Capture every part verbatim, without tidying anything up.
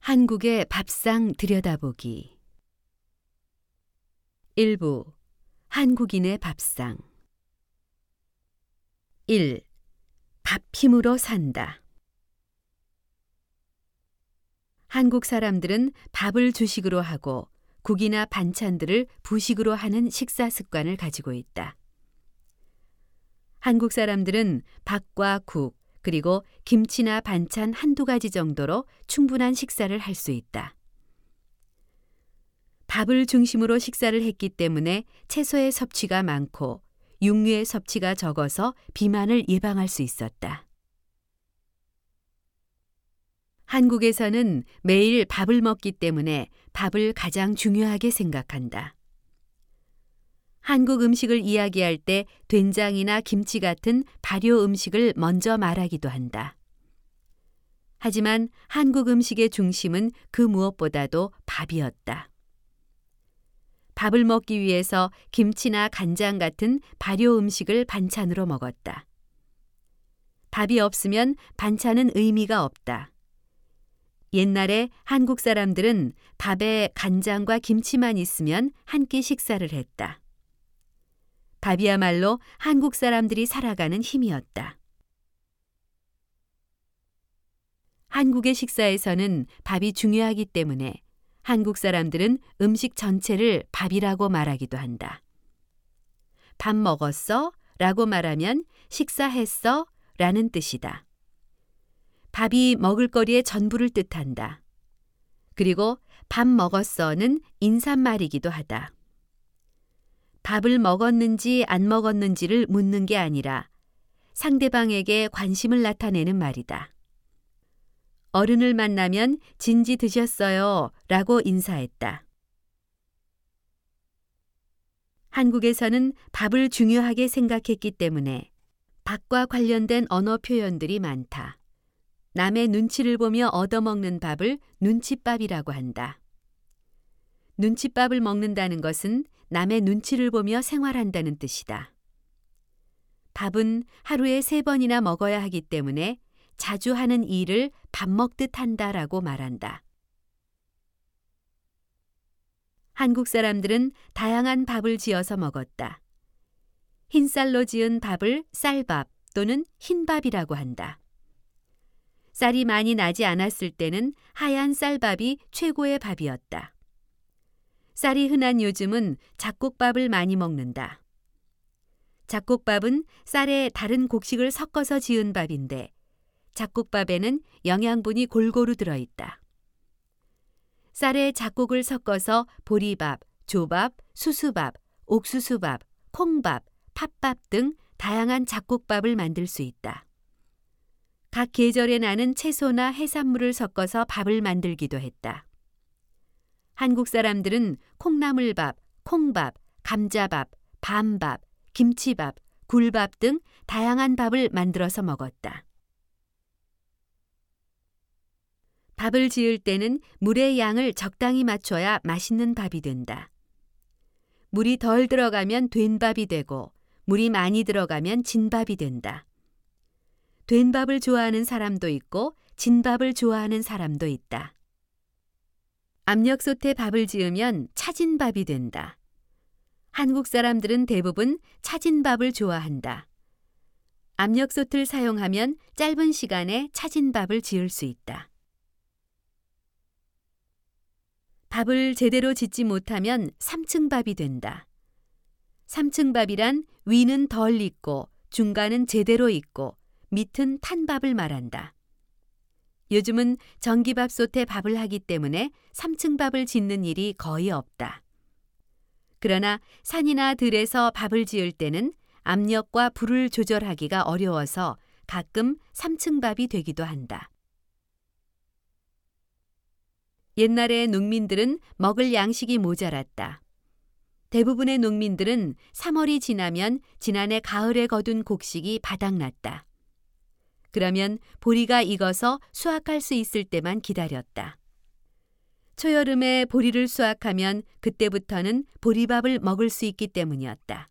한국의 밥상 들여다보기. 일부 한국인의 밥상. 일. 밥 힘으로 산다. 한국 사람들은 밥을 주식으로 하고 국이나 반찬들을 부식으로 하는 식사 습관을 가지고 있다. 한국 사람들은 밥과 국, 그리고 김치나 반찬 한두 가지 정도로 충분한 식사를 할 수 있다. 밥을 중심으로 식사를 했기 때문에 채소의 섭취가 많고 육류의 섭취가 적어서 비만을 예방할 수 있었다. 한국에서는 매일 밥을 먹기 때문에 밥을 가장 중요하게 생각한다. 한국 음식을 이야기할 때 된장이나 김치 같은 발효 음식을 먼저 말하기도 한다. 하지만 한국 음식의 중심은 그 무엇보다도 밥이었다. 밥을 먹기 위해서 김치나 간장 같은 발효 음식을 반찬으로 먹었다. 밥이 없으면 반찬은 의미가 없다. 옛날에 한국 사람들은 밥에 간장과 김치만 있으면 한 끼 식사를 했다. 밥이야말로 한국 사람들이 살아가는 힘이었다. 한국의 식사에서는 밥이 중요하기 때문에 한국 사람들은 음식 전체를 밥이라고 말하기도 한다. 밥 먹었어? 라고 말하면 식사했어? 라는 뜻이다. 밥이 먹을거리의 전부를 뜻한다. 그리고 밥 먹었어는 인사말이기도 하다. 밥을 먹었는지 안 먹었는지를 묻는 게 아니라 상대방에게 관심을 나타내는 말이다. 어른을 만나면 진지 드셨어요? 라고 인사했다. 한국에서는 밥을 중요하게 생각했기 때문에 밥과 관련된 언어 표현들이 많다. 남의 눈치를 보며 얻어먹는 밥을 눈칫밥이라고 한다. 눈칫밥을 먹는다는 것은 남의 눈치를 보며 생활한다는 뜻이다. 밥은 하루에 세 번이나 먹어야 하기 때문에 자주 하는 일을 밥 먹듯 한다라고 말한다. 한국 사람들은 다양한 밥을 지어서 먹었다. 흰쌀로 지은 밥을 쌀밥 또는 흰밥이라고 한다. 쌀이 많이 나지 않았을 때는 하얀 쌀밥이 최고의 밥이었다. 쌀이 흔한 요즘은 잡곡밥을 많이 먹는다. 잡곡밥은 쌀에 다른 곡식을 섞어서 지은 밥인데 잡곡밥에는 영양분이 골고루 들어있다. 쌀에 잡곡을 섞어서 보리밥, 조밥, 수수밥, 옥수수밥, 콩밥, 팥밥 등 다양한 잡곡밥을 만들 수 있다. 각 계절에 나는 채소나 해산물을 섞어서 밥을 만들기도 했다. 한국 사람들은 콩나물밥, 콩밥, 감자밥, 밤밥, 김치밥, 굴밥 등 다양한 밥을 만들어서 먹었다. 밥을 지을 때는 물의 양을 적당히 맞춰야 맛있는 밥이 된다. 물이 덜 들어가면 된밥이 되고 물이 많이 들어가면 진밥이 된다. 된밥을 좋아하는 사람도 있고 진밥을 좋아하는 사람도 있다. 압력솥에 밥을 지으면 차진 밥이 된다. 한국 사람들은 대부분 차진 밥을 좋아한다. 압력솥을 사용하면 짧은 시간에 차진 밥을 지을 수 있다. 밥을 제대로 짓지 못하면 삼층밥이 된다. 삼층밥이란 위는 덜 익고 중간은 제대로 익고 밑은 탄 밥을 말한다. 요즘은 전기밥솥에 밥을 하기 때문에 삼층밥을 짓는 일이 거의 없다. 그러나 산이나 들에서 밥을 지을 때는 압력과 불을 조절하기가 어려워서 가끔 삼층밥이 되기도 한다. 옛날에 농민들은 먹을 양식이 모자랐다. 대부분의 농민들은 삼월이 지나면 지난해 가을에 거둔 곡식이 바닥났다. 그러면 보리가 익어서 수확할 수 있을 때만 기다렸다. 초여름에 보리를 수확하면 그때부터는 보리밥을 먹을 수 있기 때문이었다.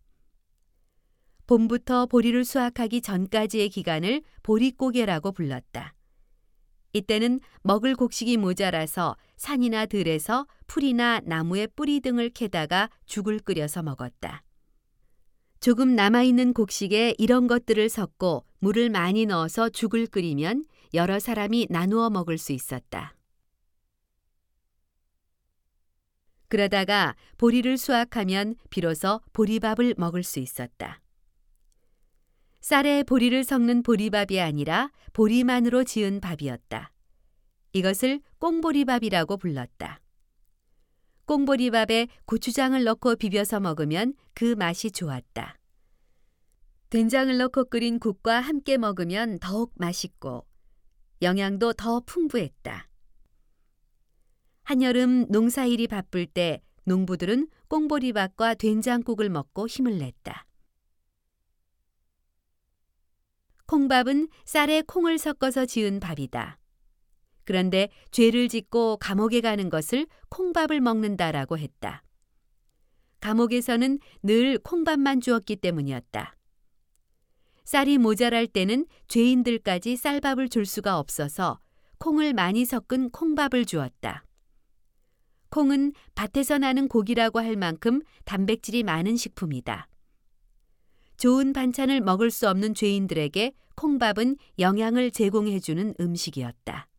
봄부터 보리를 수확하기 전까지의 기간을 보릿고개라고 불렀다. 이때는 먹을 곡식이 모자라서 산이나 들에서 풀이나 나무의 뿌리 등을 캐다가 죽을 끓여서 먹었다. 조금 남아있는 곡식에 이런 것들을 섞고 물을 많이 넣어서 죽을 끓이면 여러 사람이 나누어 먹을 수 있었다. 그러다가 보리를 수확하면 비로소 보리밥을 먹을 수 있었다. 쌀에 보리를 섞는 보리밥이 아니라 보리만으로 지은 밥이었다. 이것을 꽁보리밥이라고 불렀다. 꽁보리밥에 고추장을 넣고 비벼서 먹으면 그 맛이 좋았다. 된장을 넣고 끓인 국과 함께 먹으면 더욱 맛있고 영양도 더 풍부했다. 한여름 농사일이 바쁠 때 농부들은 꽁보리밥과 된장국을 먹고 힘을 냈다. 콩밥은 쌀에 콩을 섞어서 지은 밥이다. 그런데 죄를 짓고 감옥에 가는 것을 콩밥을 먹는다라고 했다. 감옥에서는 늘 콩밥만 주었기 때문이었다. 쌀이 모자랄 때는 죄인들까지 쌀밥을 줄 수가 없어서 콩을 많이 섞은 콩밥을 주었다. 콩은 밭에서 나는 고기라고 할 만큼 단백질이 많은 식품이다. 좋은 반찬을 먹을 수 없는 죄인들에게 콩밥은 영양을 제공해주는 음식이었다.